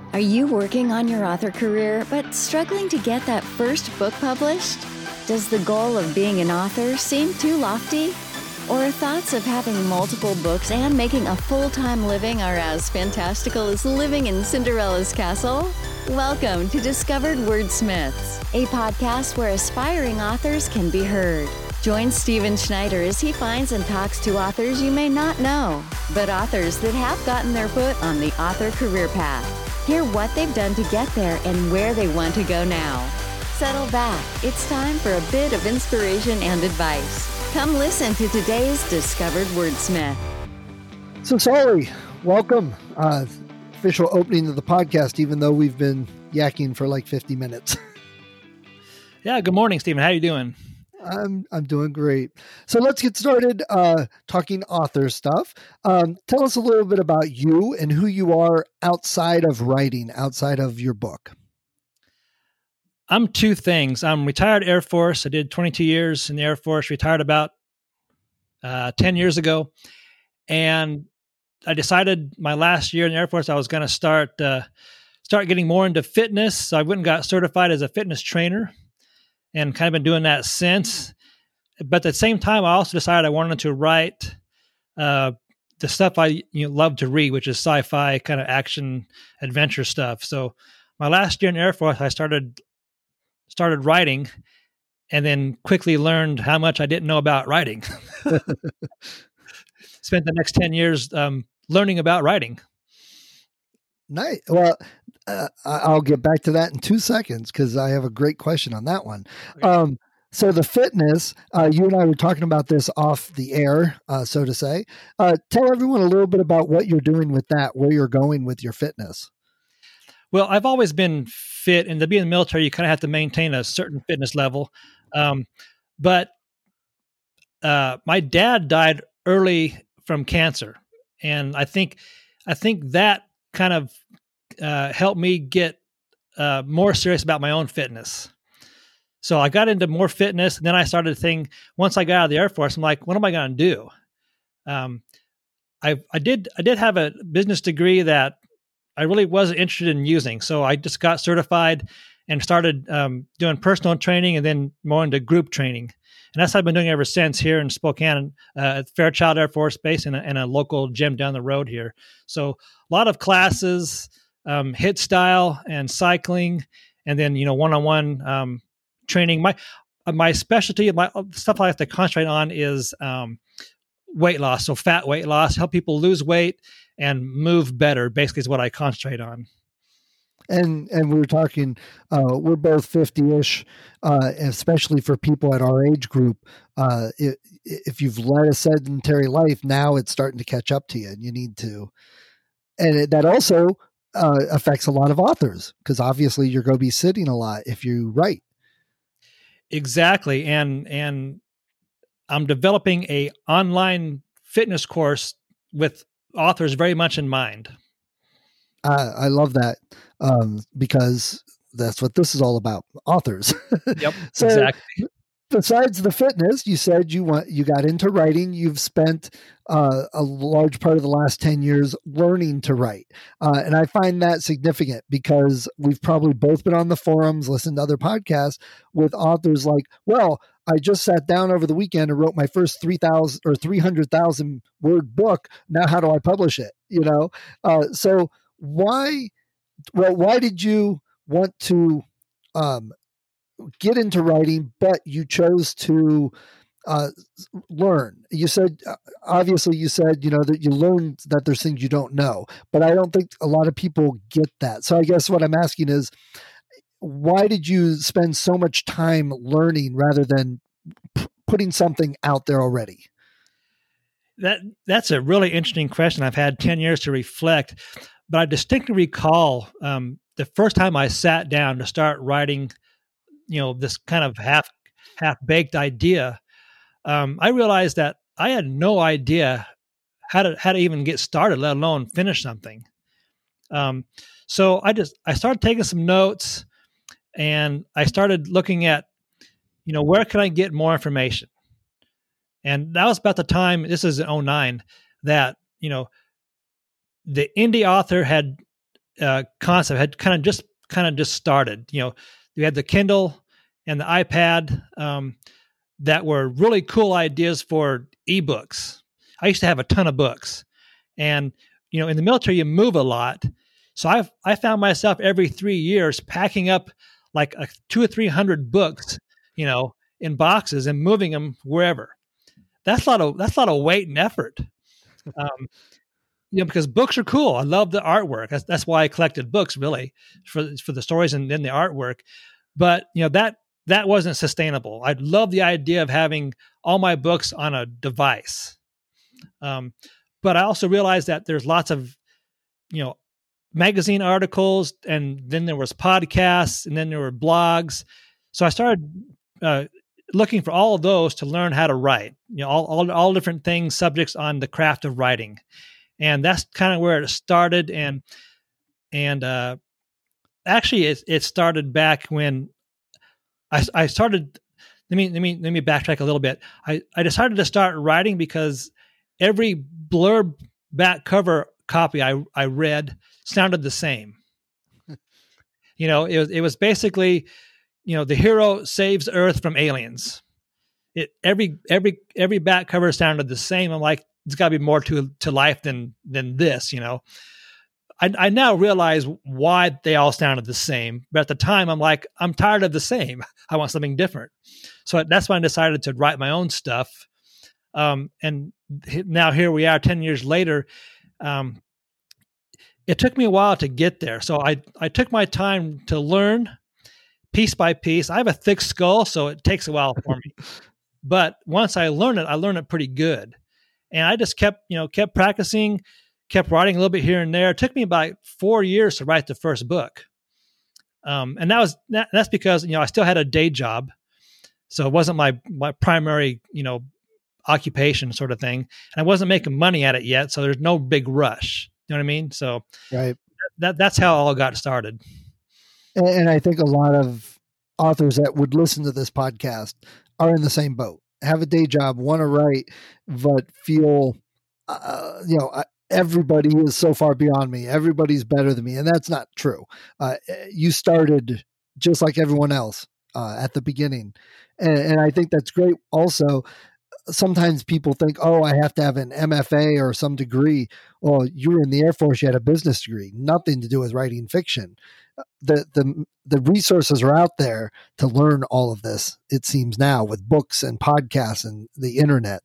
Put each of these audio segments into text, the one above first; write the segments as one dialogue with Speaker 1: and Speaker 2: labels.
Speaker 1: Are you working on your author career but struggling to get that first book published? Does the goal of being an author seem too lofty? Or thoughts of having multiple books and making a full-time living are as fantastical as living in Cinderella's castle? Welcome to Discovered Wordsmiths, a podcast where aspiring authors can be heard. Join Stephen Schneider as he finds and talks to authors you may not know, but authors that have gotten their foot on the author career path. Hear what they've done to get there and where they want to go now. Settle back. It's time for a bit of inspiration and advice. Come listen to today's Discovered Wordsmith.
Speaker 2: So, Solly, welcome. Official opening of the podcast, even though we've been yakking for like 50 minutes.
Speaker 3: Yeah, good morning, Stephen. How you doing?
Speaker 2: I'm doing great. So let's get started talking author stuff. Tell us a little bit about you and who you are outside of writing, outside of your book.
Speaker 3: I'm two things. I'm retired Air Force. I did 22 years in the Air Force, retired about 10 years ago. And I decided my last year in the Air Force, I was going to start getting more into fitness. So I went and got certified as a fitness trainer and kind of been doing that since. But at the same time, I also decided I wanted to write the stuff I love to read, which is sci-fi kind of action adventure stuff. So my last year in the Air Force, I started writing and then quickly learned how much I didn't know about writing. Spent the next 10 years learning about writing.
Speaker 2: Nice. Well, I'll get back to that in 2 seconds because I have a great question on that one. So the fitness, you and I were talking about this off the air, so to say. Tell everyone a little bit about what you're doing with that, where you're going with your fitness.
Speaker 3: Well, I've always been fit, and to be in the military, you kind of have to maintain a certain fitness level. But my dad died early from cancer, and I think that kind of helped me get more serious about my own fitness. So I got into more fitness, and then I started thinking, once I got out of the Air Force, I'm like, what am I going to do? I did have a business degree that I really wasn't interested in using. So I just got certified and started doing personal training and then more into group training. And that's what I've been doing ever since here in Spokane at Fairchild Air Force Base and a local gym down the road here. So a lot of classes, HIIT style and cycling, and then, one-on-one training. My specialty, the stuff I have to concentrate on is weight loss. So fat weight loss, help people lose weight and move better, basically is what I concentrate on.
Speaker 2: And we were talking, we're both 50-ish, especially for people at our age group. If you've led a sedentary life, now it's starting to catch up to you and you need to. And that also affects a lot of authors because obviously you're going to be sitting a lot if you write.
Speaker 3: Exactly. And I'm developing a online fitness course with authors very much in mind.
Speaker 2: I love that because that's what this is all about, authors.
Speaker 3: Yep,
Speaker 2: so
Speaker 3: exactly.
Speaker 2: Besides the fitness, you said you got into writing. You've spent a large part of the last 10 years learning to write. And I find that significant because we've probably both been on the forums, listened to other podcasts with authors like, well, I just sat down over the weekend and wrote my first 3,000 or 300,000 word book. Now, how do I publish it? So why did you want to get into writing, but you chose to learn? You said, obviously you said, that you learned that there's things you don't know, but I don't think a lot of people get that. So I guess what I'm asking is, why did you spend so much time learning rather than putting something out there already?
Speaker 3: That's a really interesting question. I've had 10 years to reflect, but I distinctly recall the first time I sat down to start writing, this kind of half-baked idea. I realized that I had no idea how to even get started, let alone finish something. So I started taking some notes, and I started looking at, where can I get more information? And that was about the time, this is in 2009, that, the indie author had concept had kind of just started. We had the Kindle and the iPad that were really cool ideas for ebooks. I used to have a ton of books, and in the military you move a lot, so I found myself every 3 years packing up like 200 or 300 books, in boxes and moving them wherever. That's a lot of weight and effort. Because books are cool. I love the artwork. That's why I collected books, really, for the stories and then the artwork. But that wasn't sustainable. I love the idea of having all my books on a device. But I also realized that there's lots of magazine articles, and then there was podcasts, and then there were blogs. So I started looking for all of those to learn how to write. All different things, subjects on the craft of writing. And that's kind of where it started. And actually, it started back when I started. Let me backtrack a little bit. I decided to start writing because every blurb back cover copy I read sounded the same. It was basically, the hero saves Earth from aliens. Every back cover sounded the same. I'm like, there's got to be more to life than this, I now realize why they all sounded the same. But at the time, I'm like, I'm tired of the same. I want something different. So that's when I decided to write my own stuff. And now here we are 10 years later. It took me a while to get there. So I took my time to learn piece by piece. I have a thick skull, so it takes a while for me. But once I learn it pretty good. And I just kept practicing, kept writing a little bit here and there. It took me about 4 years to write the first book. And that's because, I still had a day job. So it wasn't my primary, occupation sort of thing. And I wasn't making money at it yet. So there's no big rush. You know what I mean? So
Speaker 2: right.
Speaker 3: That's how it all got started.
Speaker 2: And I think a lot of authors that would listen to this podcast are in the same boat. Have a day job, want to write, but feel, everybody is so far beyond me. Everybody's better than me. And that's not true. You started just like everyone else at the beginning. And I think that's great. Also, sometimes people think, oh, I have to have an MFA or some degree. Well, you were in the Air Force, you had a business degree, nothing to do with writing fiction. The resources are out there to learn all of this, it seems now, with books and podcasts and the internet.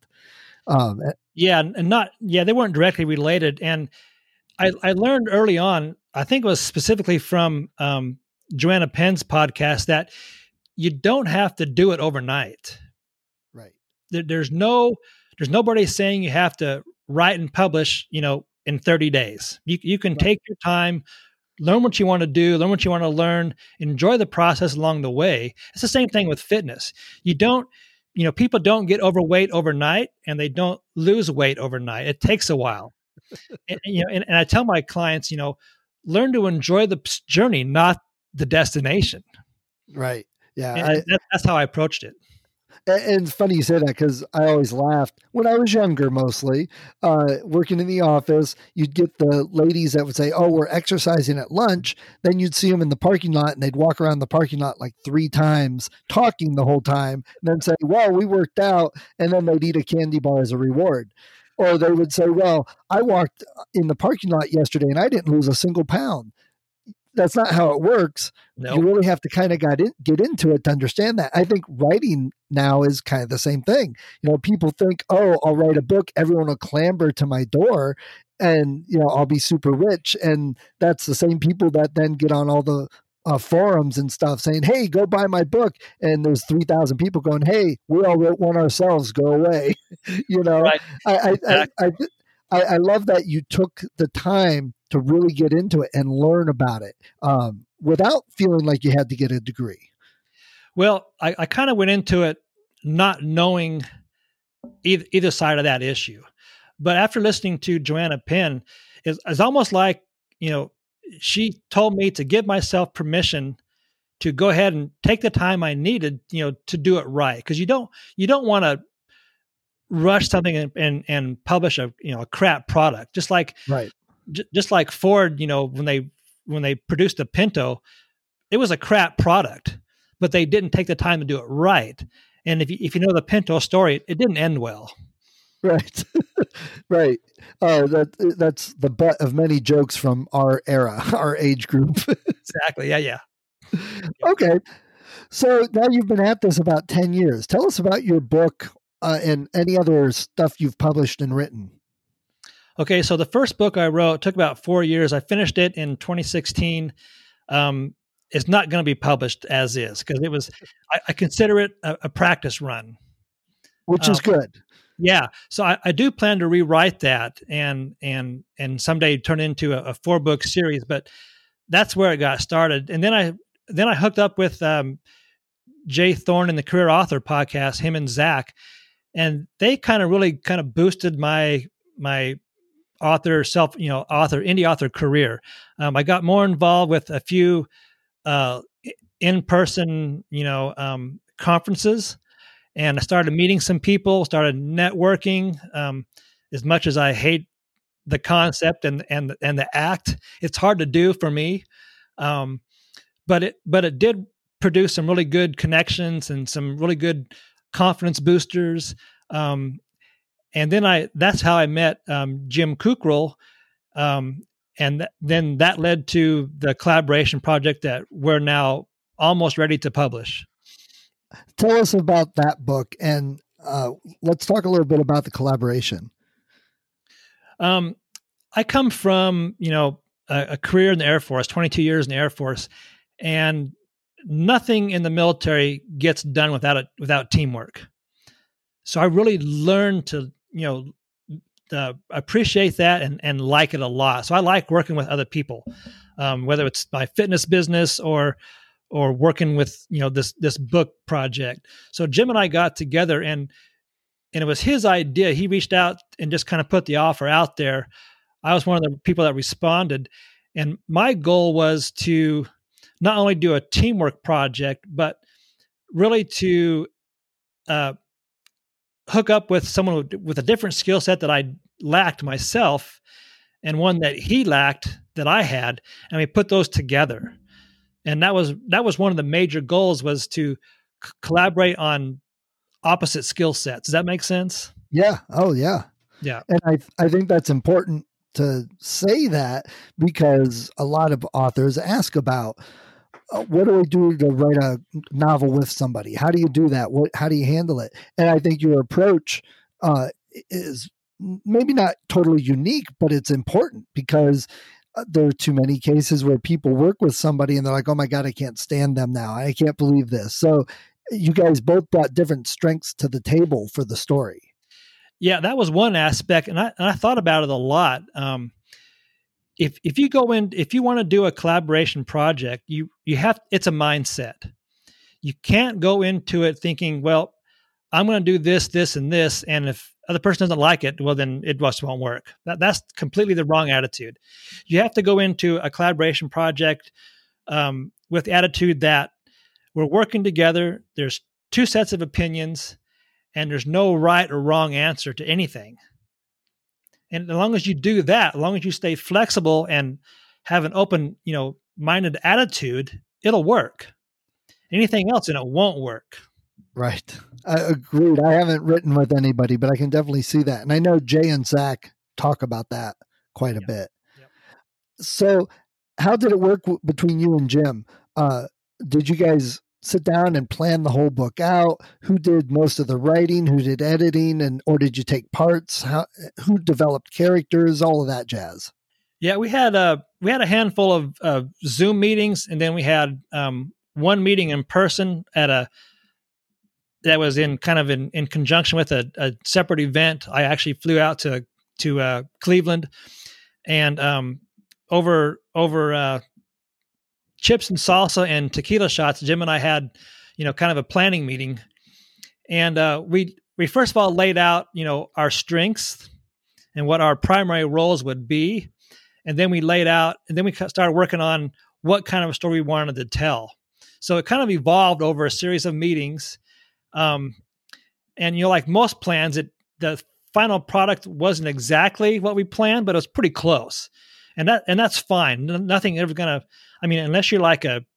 Speaker 2: They weren't directly related. And I learned early on, I think it was specifically from Joanna Penn's podcast, that you don't have to do it overnight. Right.
Speaker 3: There's nobody saying you have to write and publish, in 30 days. You can take your time, learn what you want to do, learn what you want to learn, enjoy the process along the way. It's the same thing with fitness. People don't get overweight overnight, and they don't lose weight overnight. It takes a while. And I tell my clients, learn to enjoy the journey, not the destination.
Speaker 2: Right. Yeah.
Speaker 3: And that's how I approached it.
Speaker 2: And it's funny you say that, because I always laughed when I was younger, mostly working in the office. You'd get the ladies that would say, oh, we're exercising at lunch. Then you'd see them in the parking lot, and they'd walk around the parking lot like 3 times, talking the whole time, and then say, well, we worked out. And then they'd eat a candy bar as a reward. Or they would say, well, I walked in the parking lot yesterday and I didn't lose a single pound. That's not how it works.
Speaker 3: Nope.
Speaker 2: You really have to kind of get into it to understand that. I think writing now is kind of the same thing. People think, oh, I'll write a book, everyone will clamber to my door, and I'll be super rich. And that's the same people that then get on all the forums and stuff saying, hey, go buy my book. And there's 3,000 people going, hey, we all wrote one ourselves, go away.
Speaker 3: Right.
Speaker 2: I love that you took the time to really get into it and learn about it without feeling like you had to get a degree. Well,
Speaker 3: I kind of went into it not knowing either side of that issue. But after listening to Joanna Penn, it's almost like, she told me to give myself permission to go ahead and take the time I needed, to do it right. Because you don't want to rush something and publish a crap product. Just like
Speaker 2: right.
Speaker 3: Just like Ford, when they when they produced the Pinto, it was a crap product, but they didn't take the time to do it right. And if you know the Pinto story, it didn't end well.
Speaker 2: Right. Right. That's the butt of many jokes from our era, our age group.
Speaker 3: Exactly. Yeah.
Speaker 2: Okay. So now you've been at this about 10 years. Tell us about your book and any other stuff you've published and written.
Speaker 3: Okay. So the first book I wrote took about 4 years. I finished it in 2016. It's not going to be published as is because I consider it a practice run.
Speaker 2: Which is good.
Speaker 3: Yeah. So I do plan to rewrite that and someday turn into a 4-book series, but that's where it got started. And then I hooked up with Jay Thorne in the Career Author podcast, him and Zach, and they really boosted my indie author career. I got more involved with a few in-person, conferences. And I started meeting some people, started networking. As much as I hate the concept and the act, it's hard to do for me. But it did produce some really good connections and some really good confidence boosters. And then that's how I met Jim Kukral. And then that led to the collaboration project that we're now almost ready to publish.
Speaker 2: Tell us about that book, and let's talk a little bit about the collaboration.
Speaker 3: I come from, a career in the Air Force, 22 years in the Air Force, and nothing in the military gets done without teamwork. So I really learned to, appreciate that and like it a lot. So I like working with other people, whether it's my fitness business or working with, this book project. So Jim and I got together and it was his idea. He reached out and just kind of put the offer out there. I was one of the people that responded. And my goal was to not only do a teamwork project, but really to hook up with someone with a different skill set that I lacked myself and one that he lacked that I had. And we put those together. And that was one of the major goals, was to collaborate on opposite skill sets. Does that make sense?
Speaker 2: Yeah. Oh, yeah.
Speaker 3: Yeah.
Speaker 2: And I think that's important to say that, because a lot of authors ask about, what do I do to write a novel with somebody? How do you do that? How do you handle it? And I think your approach is maybe not totally unique, but it's important, because there are too many cases where people work with somebody and they're like, oh my God, I can't stand them now. I can't believe this. So you guys both brought different strengths to the table for the story.
Speaker 3: Yeah, that was one aspect. And I thought about it a lot. If you want to do a collaboration project, it's a mindset. You can't go into it thinking, well, I'm going to do this, this, and this. And if other person doesn't like it, well, then it just won't work. That's completely the wrong attitude. You have to go into a collaboration project with the attitude that we're working together. There's two sets of opinions, and there's no right or wrong answer to anything. And as long as you do that, as long as you stay flexible and have an open, minded attitude, it'll work. Anything else, and it won't work.
Speaker 2: Right. Agreed. I haven't written with anybody, but I can definitely see that. And I know Jay and Zach talk about that quite a bit. Yep. So how did it work between you and Jim? Did you guys sit down and plan the whole book out? Who did most of the writing? Who did editing? Or did you take parts? Who developed characters? All of that jazz. Yeah,
Speaker 3: we had a handful of Zoom meetings, and then we had one meeting in person that was in conjunction with a separate event. I actually flew out to Cleveland, and over chips and salsa and tequila shots, Jim and I had, kind of a planning meeting, and we first of all laid out, our strengths and what our primary roles would be, and then we started working on what kind of a story we wanted to tell. So it kind of evolved over a series of meetings. And like most plans, the final product wasn't exactly what we planned, but it was pretty close. and that's fine. Nothing ever gonna. I mean, unless you're like a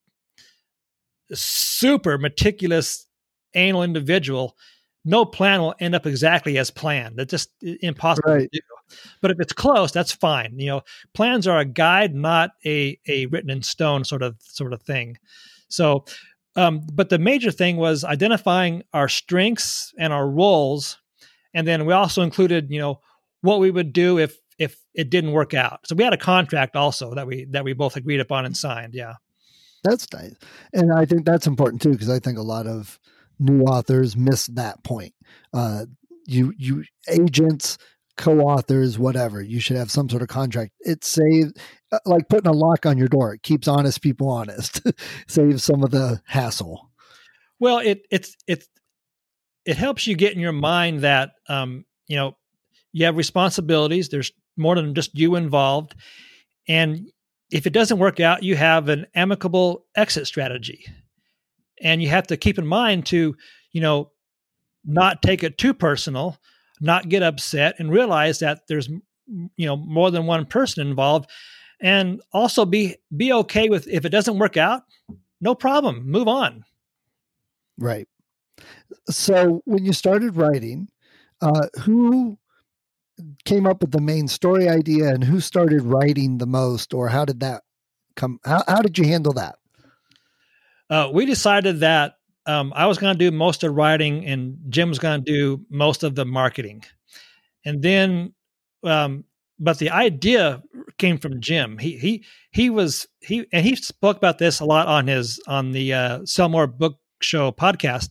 Speaker 3: super meticulous anal individual, no plan will end up exactly as planned. That's just impossible to do. But if it's close, that's fine. Plans are a guide, not a written in stone sort of thing. So, but the major thing was identifying our strengths and our roles, and then we also included, what we would do if it didn't work out. So we had a contract also that we both agreed upon and signed. Yeah,
Speaker 2: that's nice, and I think that's important too, because I think a lot of new authors miss that point. You agents, co-authors, whatever, you should have some sort of contract. It saves, like putting a lock on your door. It keeps honest people honest. Saves some of the hassle.
Speaker 3: Well, it helps you get in your mind that you have responsibilities. There's more than just you involved, and if it doesn't work out, you have an amicable exit strategy. And you have to keep in mind to, not take it too personal, not get upset, and realize that there's, more than one person involved, and also be okay with if it doesn't work out, no problem, move on.
Speaker 2: Right. So when you started writing, who came up with the main story idea, and who started writing the most, or how did that come? How did you handle that?
Speaker 3: We decided that I was going to do most of the writing and Jim was going to do most of the marketing. And then, but the idea came from Jim. He spoke about this a lot on the Sell More Book Show podcast.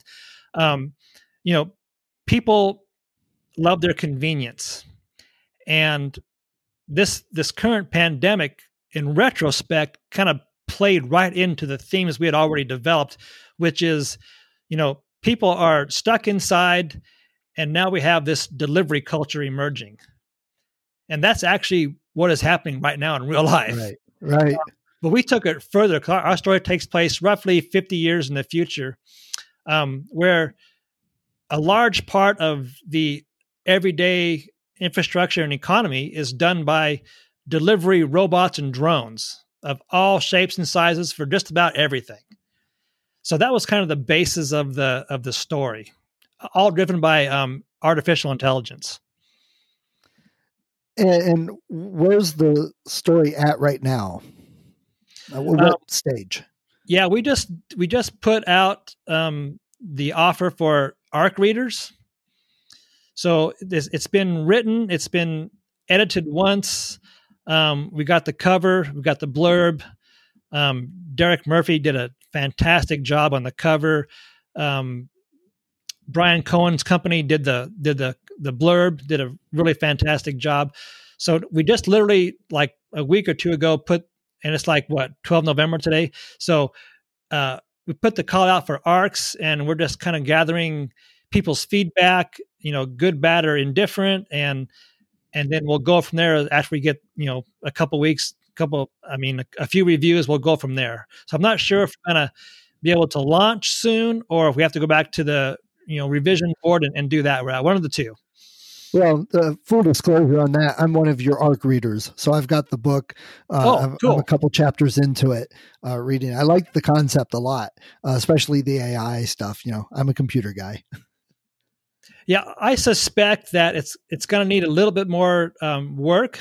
Speaker 3: People love their convenience, and this current pandemic, in retrospect, kind of played right into the themes we had already developed, which is, people are stuck inside, and now we have this delivery culture emerging. And that's actually what is happening right now in real life.
Speaker 2: Right.
Speaker 3: But we took it further. Our story takes place roughly 50 years in the future, where a large part of the everyday infrastructure and economy is done by delivery robots and drones of all shapes and sizes for just about everything. So that was kind of the basis of the story, all driven by artificial intelligence.
Speaker 2: And where's the story at right now? What stage?
Speaker 3: Yeah, we just put out the offer for ARC readers. So it's been written, it's been edited once. We got the cover, we got the blurb. Derek Murphy did a fantastic job on the cover. Brian Cohen's company did the blurb, did a really fantastic job. So we just literally, like a week or two ago, and it's like 12 November today. So we put the call out for ARCs, and we're just kind of gathering people's feedback, good, bad, or indifferent, and then we'll go from there. After we get a couple weeks, a few reviews, we'll go from there. So I'm not sure if we're gonna be able to launch soon, or if we have to go back to the revision board and do that route. One of the two.
Speaker 2: Well, full disclosure on that, I'm one of your ARC readers, so I've got the book.
Speaker 3: Cool.
Speaker 2: I'm a couple chapters into it, reading. I like the concept a lot, especially the AI stuff. I'm a computer guy.
Speaker 3: Yeah, I suspect that it's going to need a little bit more work,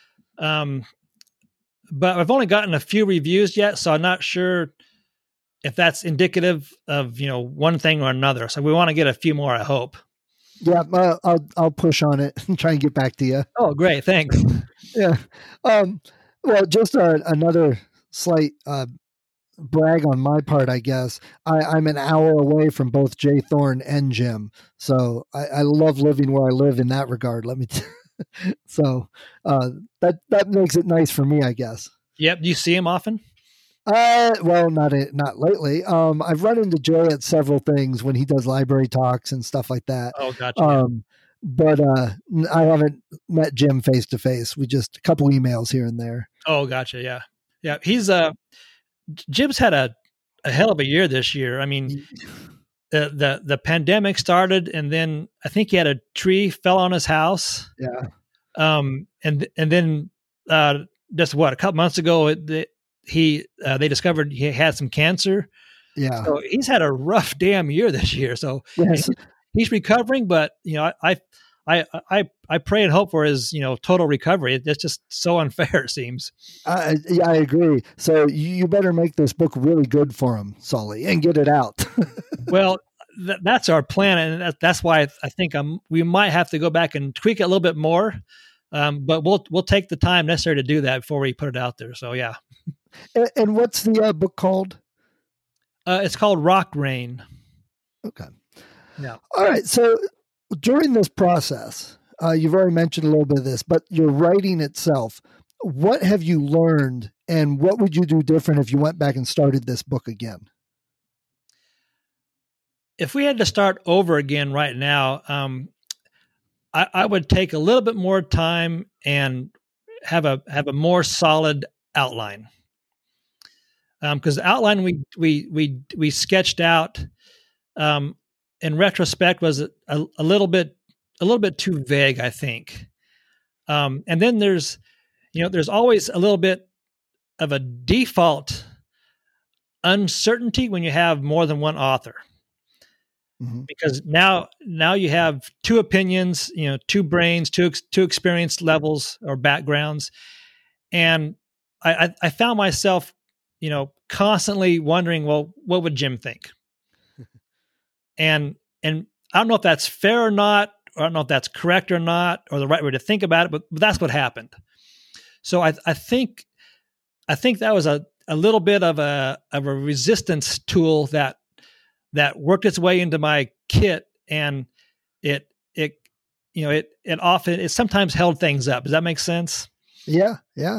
Speaker 3: but I've only gotten a few reviews yet, so I'm not sure if that's indicative of one thing or another. So we want to get a few more, I hope.
Speaker 2: Yeah, I'll push on it and try and get back to you.
Speaker 3: Oh, great, thanks.
Speaker 2: Yeah. Well, just another slight brag on my part, I guess. I'm an hour away from both Jay Thorne and Jim, so I love living where I live in that regard. Let me. So that makes it nice for me, I guess.
Speaker 3: Yep. Do you see him often?
Speaker 2: Well, not lately. I've run into Jay at several things when he does library talks and stuff like that.
Speaker 3: Oh, gotcha.
Speaker 2: But I haven't met Jim face to face. We just a couple emails here and there.
Speaker 3: Oh, gotcha. Yeah. Yeah. He's Jim's had a hell of a year this year. I mean, the pandemic started, and then I think he had a tree fell on his house.
Speaker 2: Yeah.
Speaker 3: And then just a couple months ago, they discovered he had some cancer.
Speaker 2: Yeah.
Speaker 3: So he's had a rough damn year this year. So
Speaker 2: Yes.
Speaker 3: he's recovering, but I pray and hope for his, total recovery. It's just so unfair, it seems.
Speaker 2: I agree. So you better make this book really good for him, Sully, and get it out.
Speaker 3: Well, that's our plan, and that's why I think we might have to go back and tweak it a little bit more. But we'll take the time necessary to do that before we put it out there. So yeah.
Speaker 2: And what's the book called?
Speaker 3: It's called Rock Rain.
Speaker 2: Okay.
Speaker 3: Yeah.
Speaker 2: All right. So during this process, you've already mentioned a little bit of this, but your writing itself, what have you learned, and what would you do different if you went back and started this book again?
Speaker 3: If we had to start over again right now, I would take a little bit more time and have a more solid outline. Because the outline we sketched out, in retrospect, was a little bit too vague, I think. And then there's always a little bit of a default uncertainty when you have more than one author. Mm-hmm. Because now you have two opinions, two brains, two experience levels or backgrounds. And I found myself, constantly wondering, well, what would Jim think? And I don't know if that's fair or not, or I don't know if that's correct or not, or the right way to think about it, but that's what happened. So I think that was a little bit of a resistance tool that worked its way into my kit, and it sometimes held things up. Does that make sense?
Speaker 2: Yeah. Yeah.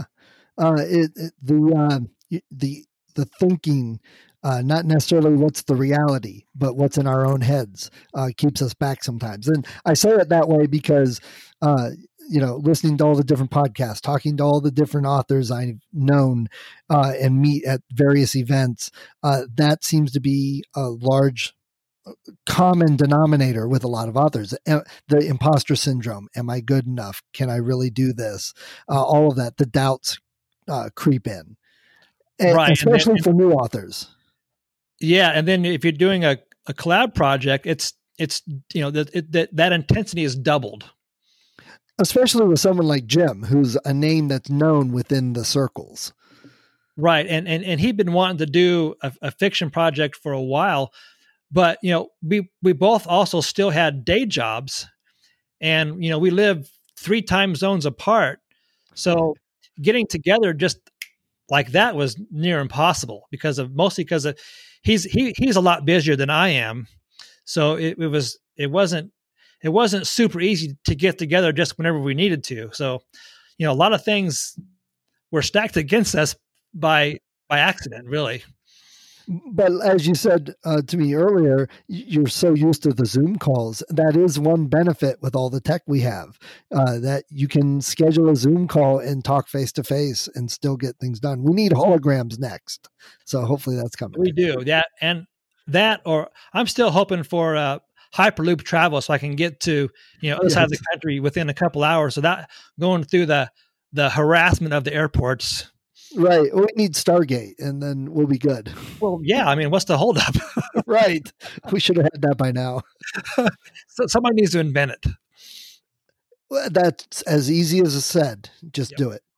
Speaker 2: The thinking, not necessarily what's the reality, but what's in our own heads, keeps us back sometimes. And I say it that way because, listening to all the different podcasts, talking to all the different authors I've known, and meet at various events, that seems to be a large common denominator with a lot of authors. The imposter syndrome. Am I good enough? Can I really do this? All of that, the doubts creep in. Right. Especially for new authors.
Speaker 3: Yeah. And then if you're doing a collab project, it's that intensity is doubled.
Speaker 2: Especially with someone like Jim, who's a name that's known within the circles.
Speaker 3: Right. And he'd been wanting to do a fiction project for a while, but, we both also still had day jobs, and, we live 3 time zones apart. So getting together just like that was near impossible because he's a lot busier than I am. So it wasn't super easy to get together just whenever we needed to. So, a lot of things were stacked against us by accident, really.
Speaker 2: But as you said to me earlier, you're so used to the Zoom calls. That is one benefit with all the tech we have, that you can schedule a Zoom call and talk face to face and still get things done. We need holograms next. So hopefully that's coming.
Speaker 3: We do that, or I'm still hoping for Hyperloop travel so I can get to, other side of the country within a couple hours. So that going through the harassment of the airports.
Speaker 2: Right. We need Stargate, and then we'll be good.
Speaker 3: Well, yeah. I mean, what's the holdup?
Speaker 2: Right. We should have had that by now.
Speaker 3: So somebody needs to invent it.
Speaker 2: Well, that's as easy as it's said. Just do it.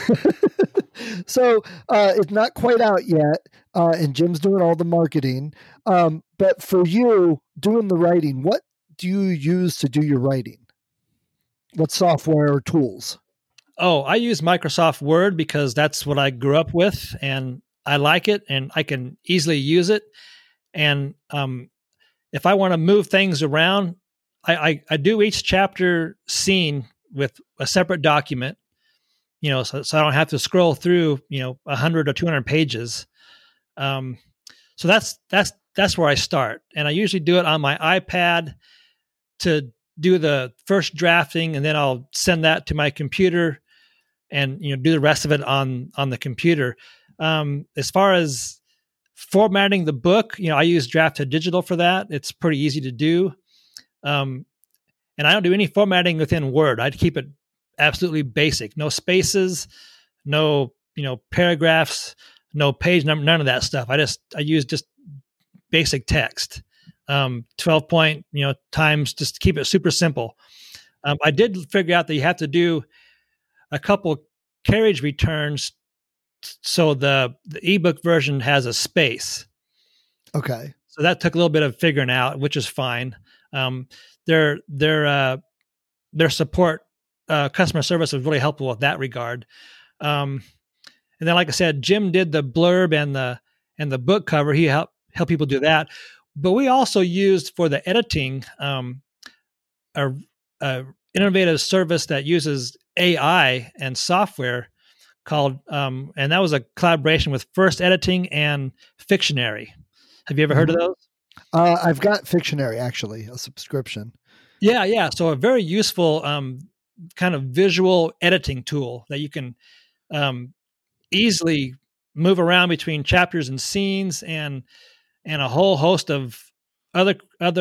Speaker 2: So it's not quite out yet, and Jim's doing all the marketing. But for you doing the writing, what do you use to do your writing? What software or tools?
Speaker 3: Oh, I use Microsoft Word because that's what I grew up with, and I like it, and I can easily use it. And if I want to move things around, I do each chapter scene with a separate document, so I don't have to scroll through, 100 or 200 pages. So that's where I start. And I usually do it on my iPad to do the first drafting, and then I'll send that to my computer and do the rest of it on the computer. As far as formatting the book, I use Draft to Digital for that. It's pretty easy to do. And I don't do any formatting within Word. I'd keep it absolutely basic. No spaces, no, paragraphs, no page number, none of that stuff. I use just basic text, 12 point, times, just to keep it super simple. I did figure out that you have to do a couple carriage returns so the ebook version has a space.
Speaker 2: Okay.
Speaker 3: So that took a little bit of figuring out, which is fine. Their support, customer service was really helpful with that regard. And then, like I said, Jim did the blurb and the book cover. He helped people do that. But we also used for the editing a innovative service that uses AI and software called, and that was a collaboration with First Editing and Fictionary. Have you ever heard of those?
Speaker 2: I've got Fictionary, actually, a subscription.
Speaker 3: Yeah. So a very useful kind of visual editing tool that you can easily move around between chapters and scenes and a whole host of other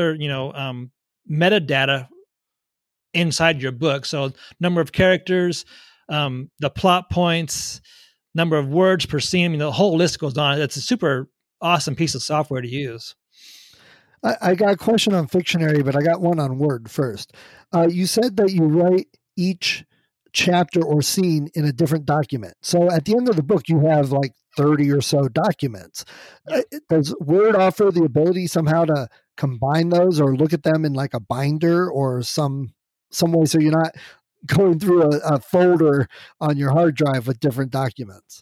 Speaker 3: metadata inside your book. So number of characters, the plot points, number of words per scene. The whole list goes on. It's a super awesome piece of software to use.
Speaker 2: I got a question on Fictionary, but I got one on Word first. You said that you write each chapter or scene in a different document. So at the end of the book, you have like 30 or so documents. Does Word offer the ability somehow to combine those or look at them in like a binder or some way so you're not going through a folder on your hard drive with different documents?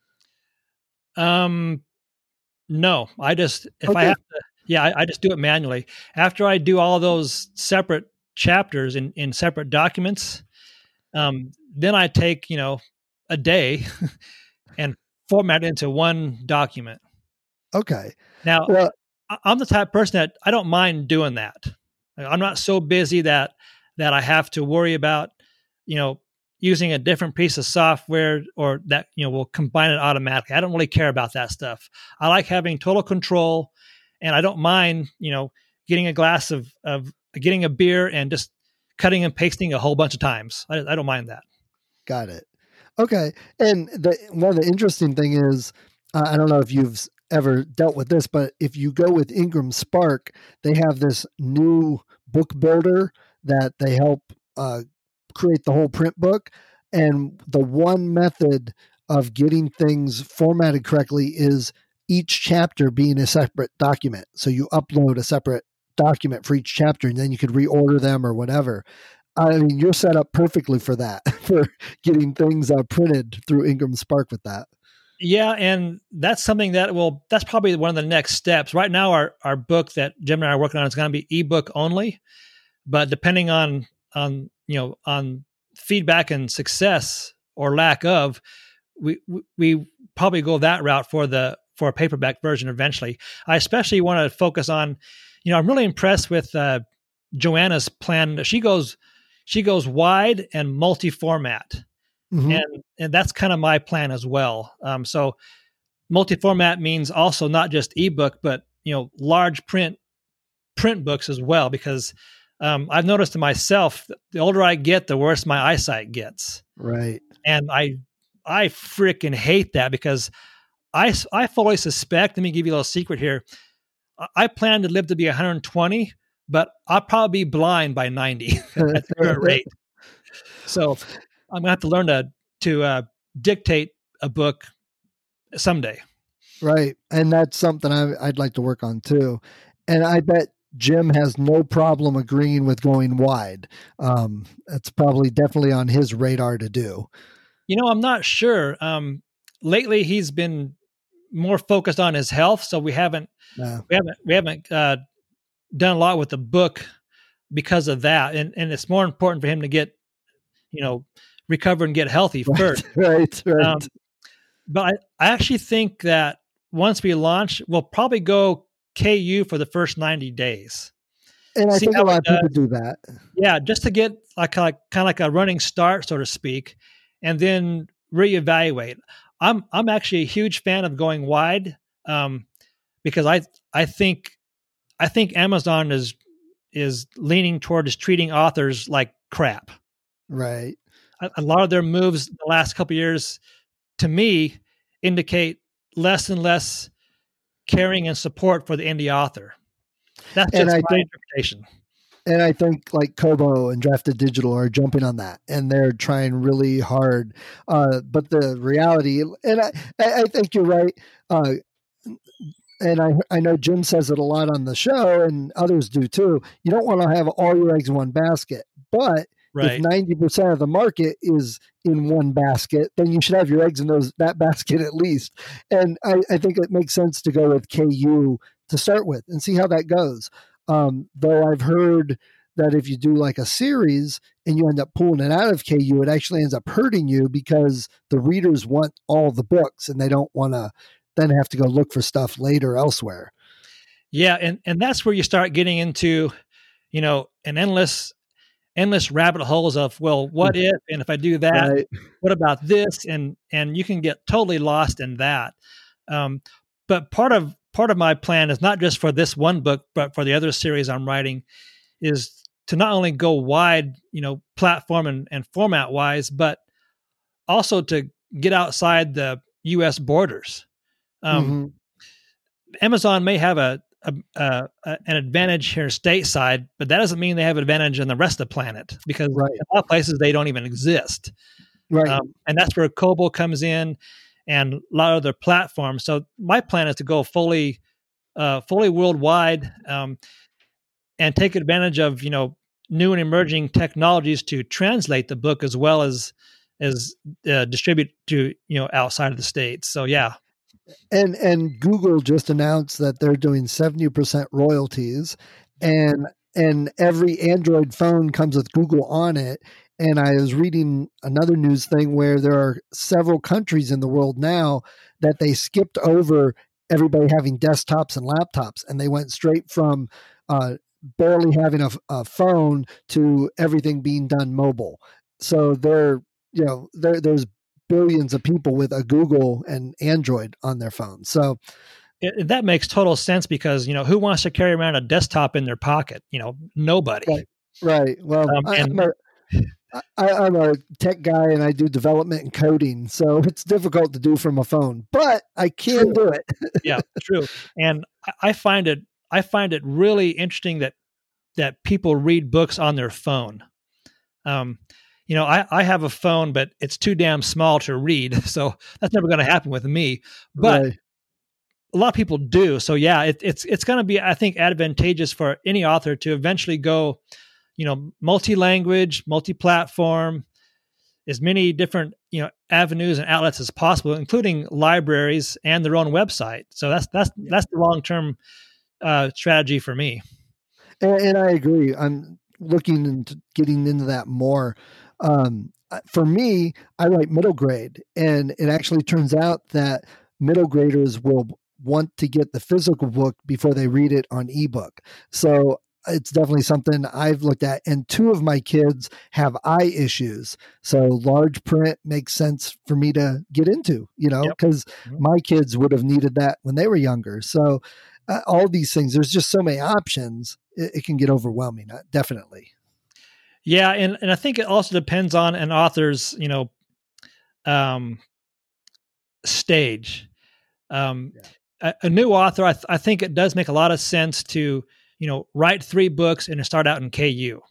Speaker 3: No, I just, I have to, I just do it manually. After I do all those separate chapters in separate documents, then I take, a day and format it into one document.
Speaker 2: Okay.
Speaker 3: Now, I'm the type of person that I don't mind doing that. I'm not so busy that I have to worry about, using a different piece of software or that, will combine it automatically. I don't really care about that stuff. I like having total control, and I don't mind, getting a glass of getting a beer and just cutting and pasting a whole bunch of times. I don't mind that.
Speaker 2: Got it. Okay. And one of the interesting thing is, I don't know if you've ever dealt with this, but if you go with Ingram Spark, they have this new book builder that they help create the whole print book. And the one method of getting things formatted correctly is each chapter being a separate document. So you upload a separate document for each chapter, and then you could reorder them or whatever. I mean, you're set up perfectly for that, for getting things printed through Ingram Spark with that.
Speaker 3: Yeah, and that's something that's probably one of the next steps. Right now, our book that Jim and I are working on is going to be ebook only, but depending on feedback and success or lack of, we probably go that route for a paperback version eventually. I especially want to focus on, I'm really impressed with Joanna's plan. She goes wide and multi-format. Mm-hmm. And that's kind of my plan as well. So multi-format means also not just ebook, but large print books as well, because I've noticed to myself, the older I get, the worse my eyesight gets.
Speaker 2: Right.
Speaker 3: And I freaking hate that, because I fully suspect, let me give you a little secret here. I plan to live to be 120, but I'll probably be blind by 90 at the current rate. So I'm going to have to learn to dictate a book someday. Right.
Speaker 2: And that's something I'd like to work on too. And I bet Jim has no problem agreeing with going wide. It's definitely on his radar to do.
Speaker 3: I'm not sure. Lately he's been more focused on his health, so we haven't done a lot with the book because of that. And it's more important for him to get, recover and get healthy first.
Speaker 2: Right.
Speaker 3: But I actually think that once we launch, we'll probably go KU for the first 90 days.
Speaker 2: And I think a lot of people do that.
Speaker 3: Yeah, just to get kind of like a running start, so to speak, and then reevaluate. I'm actually a huge fan of going wide, because I think Amazon is leaning towards treating authors like crap.
Speaker 2: Right.
Speaker 3: A lot of their moves the last couple of years to me, indicate less and less caring and support for the indie author. That's just my interpretation.
Speaker 2: And I think like Kobo and Drafted Digital are jumping on that, and they're trying really hard. But the reality, and I think you're right. And I know Jim says it a lot on the show, and others do too. You don't want to have all your eggs in one basket. But if 90% of the market is in one basket, then you should have your eggs in that basket at least. And I think it makes sense to go with KU to start with and see how that goes. Though I've heard that if you do like a series and you end up pulling it out of KU, it actually ends up hurting you because the readers want all the books and they don't want to then have to go look for stuff later elsewhere.
Speaker 3: Yeah. And that's where you start getting into, an endless rabbit holes of, well, what if, and if I do that, right, what about this? And you can get totally lost in that. But part of my plan is not just for this one book, but for the other series I'm writing, is to not only go wide, platform and format wise, but also to get outside the U.S. borders. Amazon may have an advantage here stateside, but that doesn't mean they have an advantage in the rest of the planet, because in a lot of places they don't even exist.
Speaker 2: Right.
Speaker 3: And that's where Kobo comes in and a lot of other platforms. So my plan is to go fully worldwide, and take advantage of, new and emerging technologies to translate the book as well as distribute to, outside of the States. So, yeah.
Speaker 2: And Google just announced that they're doing 70% royalties, and every Android phone comes with Google on it. And I was reading another news thing where there are several countries in the world now that they skipped over everybody having desktops and laptops, and they went straight from barely having a phone to everything being done mobile. So there's billions of people with a Google and Android on their phones. So
Speaker 3: that makes total sense, because, who wants to carry around a desktop in their pocket? Nobody.
Speaker 2: Right. Well, I'm a tech guy and I do development and coding, so it's difficult to do from a phone, but I can do it.
Speaker 3: Yeah, true. And I find it really interesting that people read books on their phone. I have a phone, but it's too damn small to read, so that's never going to happen with me. But a lot of people do. So yeah, it's going to be, I think, advantageous for any author to eventually go, multi-language, multi-platform, as many different, avenues and outlets as possible, including libraries and their own website. So that's the long-term strategy for me.
Speaker 2: And I agree. I'm looking into getting into that more. For me, I write middle grade, and it actually turns out that middle graders will want to get the physical book before they read it on ebook. So it's definitely something I've looked at. And two of my kids have eye issues. So large print makes sense for me to get into, because my kids would have needed that when they were younger. So all these things, there's just so many options. It can get overwhelming. Definitely.
Speaker 3: Yeah. And I think it also depends on an author's, stage. A new author, I think it does make a lot of sense to, write 3 books and to start out in KU.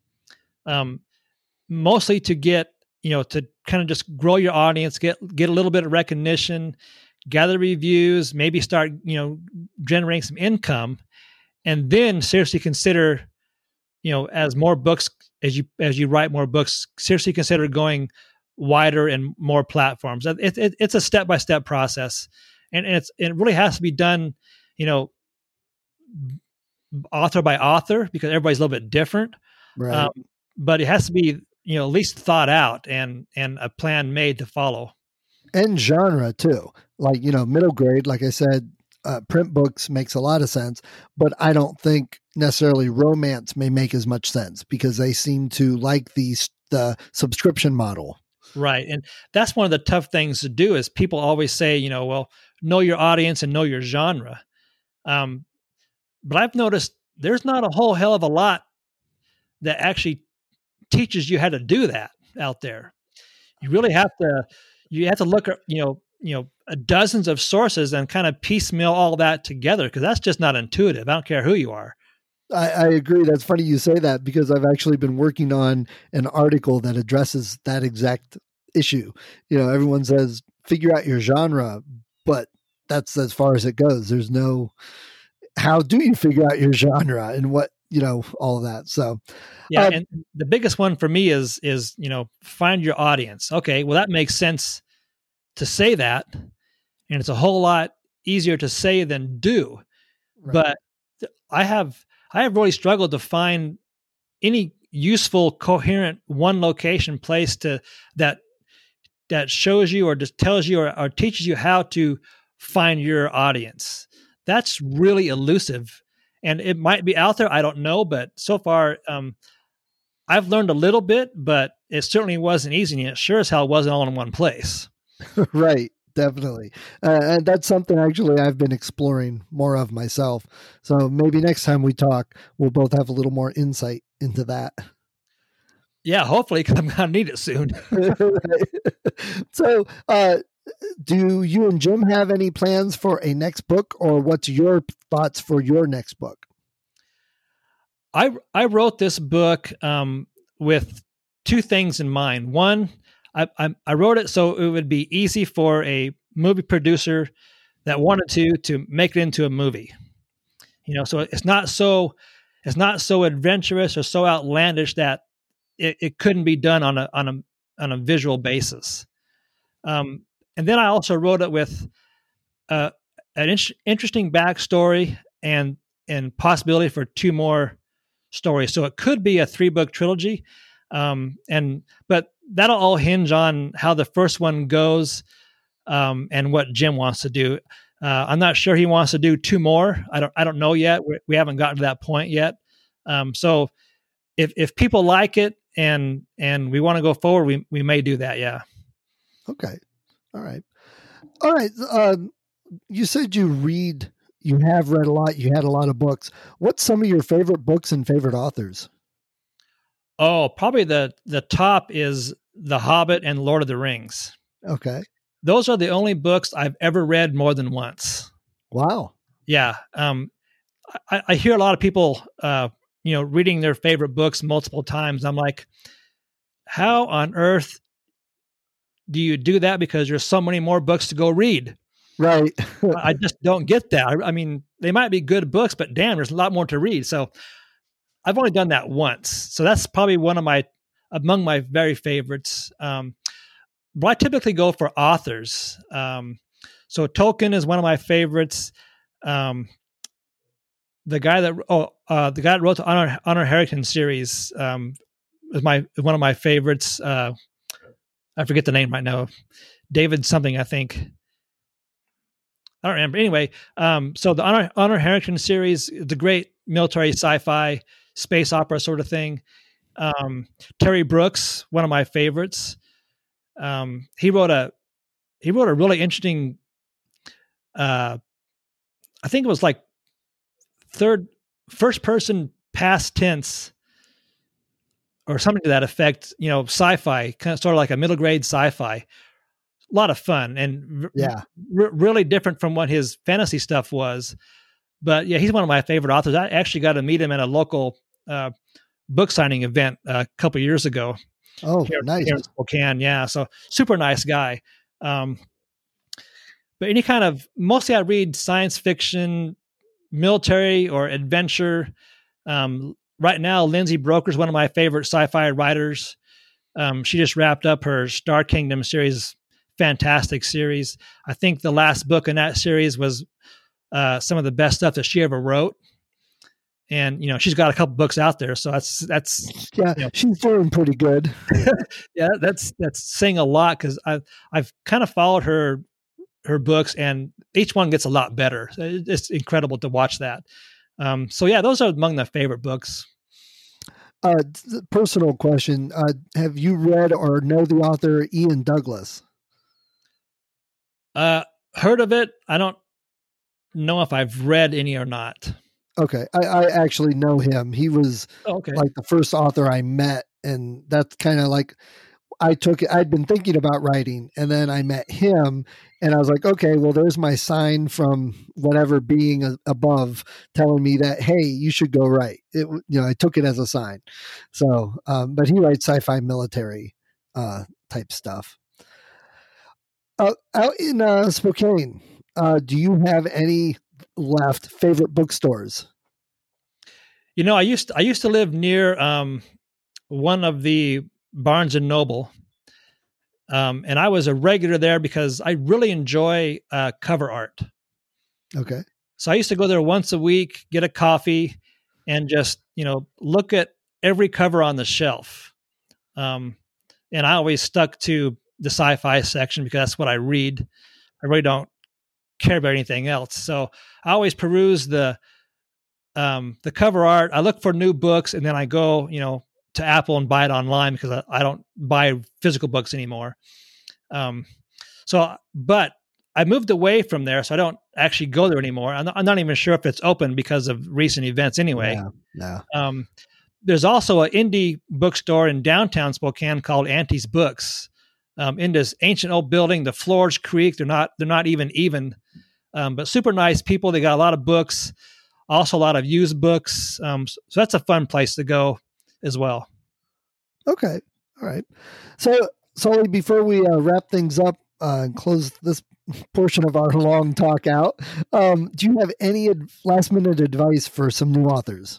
Speaker 3: Mostly to get, to kind of just grow your audience, get a little bit of recognition, gather reviews, maybe start, generating some income, and then seriously consider, as more books, as you write more books, seriously consider going wider and more platforms. It's a step-by-step process, and it really has to be done, author by author, because everybody's a little bit different.
Speaker 2: Right.
Speaker 3: But it has to be, at least thought out and a plan made to follow.
Speaker 2: And genre too. Like, middle grade, like I said, print books makes a lot of sense, but I don't think necessarily romance may make as much sense, because they seem to like the subscription model.
Speaker 3: Right. And that's one of the tough things to do, is people always say, well, know your audience and know your genre. But I've noticed there's not a whole hell of a lot that actually teaches you how to do that out there. You really have to, you have to look at, dozens of sources and kind of piecemeal all that together, because that's just not intuitive. I don't care who you are.
Speaker 2: I agree. That's funny you say that, because I've actually been working on an article that addresses that exact issue. Everyone says, figure out your genre, but that's as far as it goes. There's no, how do you figure out your genre and what, all of that. So,
Speaker 3: yeah. And the biggest one for me is, find your audience. Okay. Well, that makes sense to say that. And it's a whole lot easier to say than do. Right. But I have really struggled to find any useful, coherent, one location place that shows you or just tells you or teaches you how to find your audience. That's really elusive, and it might be out there. I don't know, but so far, I've learned a little bit, but it certainly wasn't easy, and it sure as hell wasn't all in one place.
Speaker 2: Right. Definitely. And that's something actually I've been exploring more of myself. So maybe next time we talk, we'll both have a little more insight into that.
Speaker 3: Yeah, hopefully, because I'm going to need it soon.
Speaker 2: So, do you and Jim have any plans for a next book, or what's your thoughts for your next book?
Speaker 3: I wrote this book with two things in mind. One, I wrote it so it would be easy for a movie producer that wanted to make it into a movie. So it's not so adventurous or so outlandish that it couldn't be done on a visual basis. And then I also wrote it with an interesting backstory and possibility for two more stories. So it could be a 3-book trilogy. But that'll all hinge on how the first one goes, and what Jim wants to do. I'm not sure he wants to do 2 more. I don't know yet. We haven't gotten to that point yet. So if people like it and we want to go forward, we may do that. Yeah.
Speaker 2: Okay. All right. You said you have read a lot. You had a lot of books. What's some of your favorite books and favorite authors?
Speaker 3: Oh, probably the top is The Hobbit and Lord of the Rings.
Speaker 2: Okay.
Speaker 3: Those are the only books I've ever read more than once.
Speaker 2: Wow.
Speaker 3: Yeah. I hear a lot of people, reading their favorite books multiple times. I'm like, how on earth do you do that? Because there's so many more books to go read.
Speaker 2: Right.
Speaker 3: I just don't get that. I mean, they might be good books, but damn, there's a lot more to read. So I've only done that once. So that's probably among my very favorites. But I typically go for authors. So Tolkien is one of my favorites. The guy that wrote the Honor Harrington series is one of my favorites. I forget the name right now. David something, I think. I don't remember. Anyway, so the Honor Harrington series is a great military sci-fi space opera sort of thing. Terry Brooks, one of my favorites. He wrote a really interesting, I think it was like first person past tense or something to that effect, sci-fi, kind of sort of like a middle grade sci-fi. A lot of fun and really different from what his fantasy stuff was. But yeah, he's one of my favorite authors. I actually got to meet him at a local book signing event a couple of years ago.
Speaker 2: Oh, nice.
Speaker 3: Here in Spokane, yeah. So super nice guy. But mostly I read science fiction, military or adventure. Right now, Lindsay Broker is one of my favorite sci-fi writers. She just wrapped up her Star Kingdom series, fantastic series. I think the last book in that series was some of the best stuff that she ever wrote. And, she's got a couple books out there. So that's
Speaker 2: she's doing pretty good.
Speaker 3: Yeah. That's saying a lot, because I've kind of followed her books and each one gets a lot better. It's incredible to watch that. So yeah, those are among the favorite books.
Speaker 2: Personal question. Have you read or know the author Ian Douglas?
Speaker 3: Heard of it. I don't know if I've read any or not.
Speaker 2: Okay. I actually know him. He was like the first author I met. And that's kind of like, I'd been thinking about writing, and then I met him, and I was like, okay, well, there's my sign from whatever being above telling me that, hey, you should go write. I took it as a sign. So, but he writes sci-fi military type stuff. Out in Spokane, do you have any favorite bookstores?
Speaker 3: I used to live near one of the Barnes and Noble, and I was a regular there because I really enjoy cover art.
Speaker 2: Okay. So
Speaker 3: I used to go there once a week, get a coffee, and just look at every cover on the shelf. And I always stuck to the sci-fi section because that's what I read. I really don't care about anything else. So I always peruse the cover art. I look for new books, and then I go, to Apple and buy it online because I don't buy physical books anymore. But I moved away from there, so I don't actually go there anymore. I'm not even sure if it's open because of recent events anyway.
Speaker 2: Yeah.
Speaker 3: There's also an indie bookstore in downtown Spokane called Auntie's Books. In this ancient old building, the floors creak. They're not even, but super nice people. They got a lot of books, also a lot of used books. So that's a fun place to go as well.
Speaker 2: Okay. All right. So, Sully, before we wrap things up and close this portion of our long talk out, do you have any last minute advice for some new authors?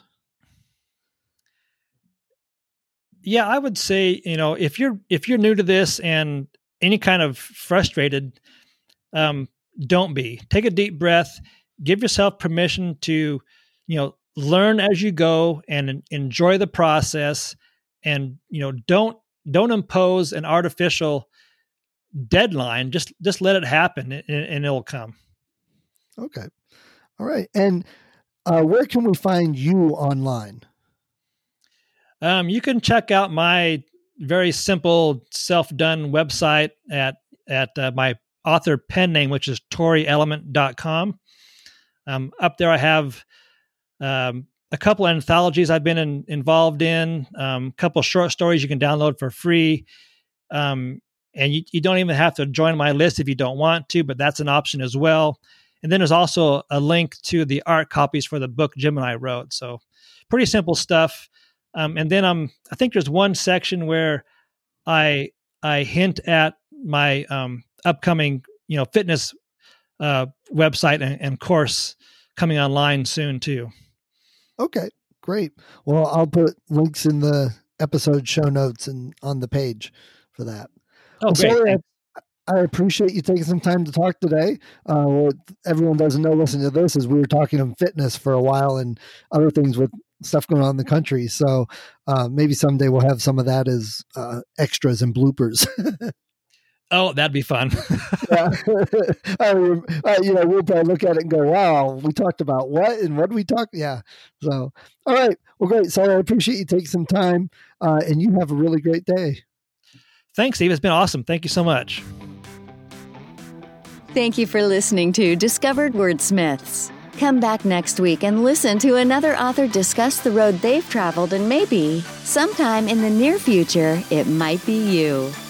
Speaker 3: Yeah, I would say, if you're new to this and any kind of frustrated, don't be. Take a deep breath, give yourself permission to, learn as you go and enjoy the process, and don't impose an artificial deadline. Just let it happen, and it'll come.
Speaker 2: Okay. All right. And where can we find you online?
Speaker 3: You can check out my very simple self-done website at my author pen name, which is torielement.com. Up there I have a couple of anthologies I've been involved in, a couple of short stories you can download for free. And you don't even have to join my list if you don't want to, but that's an option as well. And then there's also a link to the art copies for the book Jim and I wrote. So pretty simple stuff. And then I think there's one section where I hint at my upcoming fitness website and course coming online soon too.
Speaker 2: Okay, great. Well, I'll put links in the episode show notes and on the page for that.
Speaker 3: Oh, great.
Speaker 2: Sorry, I appreciate you taking some time to talk today. What everyone doesn't know listening to this is we were talking on fitness for a while and other things with stuff going on in the country. So maybe someday we'll have some of that as extras and bloopers.
Speaker 3: Oh, that'd be fun.
Speaker 2: Yeah. We'll probably look at it and go, wow, we talked about what and what did we talk? Yeah. So, all right. Well, great. So I appreciate you taking some time and you have a really great day.
Speaker 3: Thanks, Steve. It's been awesome. Thank you so much.
Speaker 1: Thank you for listening to Discovered Wordsmiths. Come back next week and listen to another author discuss the road they've traveled, and maybe, sometime in the near future, it might be you.